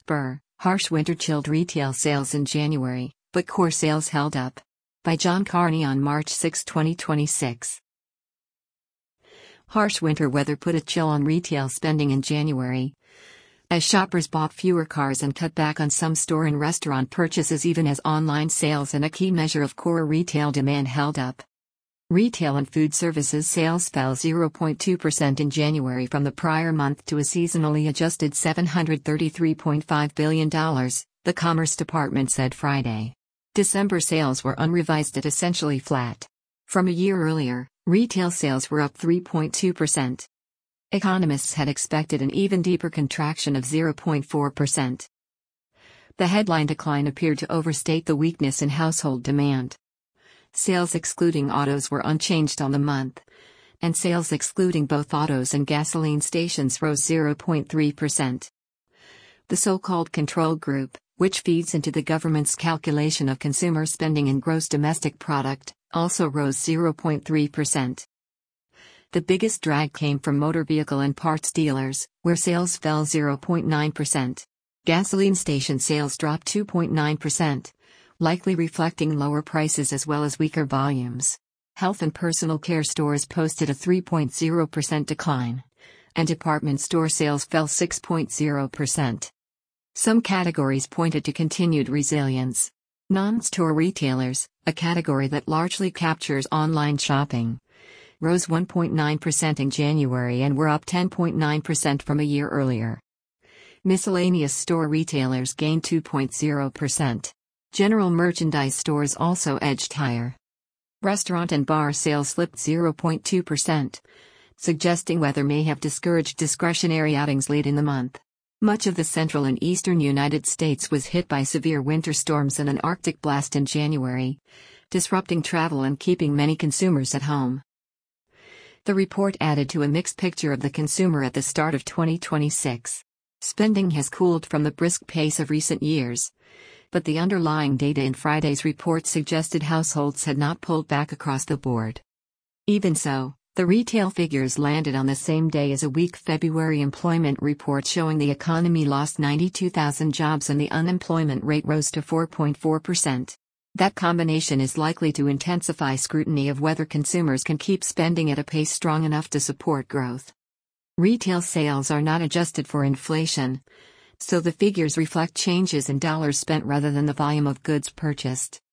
Burr, harsh winter chilled retail sales in January, but core sales held up. By John Carney on March 6, 2026. Harsh winter weather put a chill on retail spending in January, as shoppers bought fewer cars and cut back on some store and restaurant purchases, even as online sales and a key measure of core retail demand held up. Retail and food services sales fell 0.2% in January from the prior month to a seasonally adjusted $733.5 billion, the Commerce Department said Friday. December sales were unrevised at essentially flat. From a year earlier, retail sales were up 3.2%. Economists had expected an even deeper contraction of 0.4%. The headline decline appeared to overstate the weakness in household demand. Sales excluding autos were unchanged on the month, and sales excluding both autos and gasoline stations rose 0.3%. The so-called control group, which feeds into the government's calculation of consumer spending and gross domestic product, also rose 0.3%. The biggest drag came from motor vehicle and parts dealers, where sales fell 0.9%. Gasoline station sales dropped 2.9%. Likely reflecting lower prices as well as weaker volumes. Health and personal care stores posted a 3.0% decline, and department store sales fell 6.0%. Some categories pointed to continued resilience. Non-store retailers, a category that largely captures online shopping, rose 1.9% in January and were up 10.9% from a year earlier. Miscellaneous store retailers gained 2.0%. General merchandise stores also edged higher. Restaurant and bar sales slipped 0.2%, suggesting weather may have discouraged discretionary outings late in the month. Much of the central and eastern United States was hit by severe winter storms and an Arctic blast in January, disrupting travel and keeping many consumers at home. The report added to a mixed picture of the consumer at the start of 2026. Spending has cooled from the brisk pace of recent years, but the underlying data in Friday's report suggested households had not pulled back across the board. Even so, the retail figures landed on the same day as a weak February employment report showing the economy lost 92,000 jobs and the unemployment rate rose to 4.4%. That combination is likely to intensify scrutiny of whether consumers can keep spending at a pace strong enough to support growth. Retail sales are not adjusted for inflation, so the figures reflect changes in dollars spent rather than the volume of goods purchased.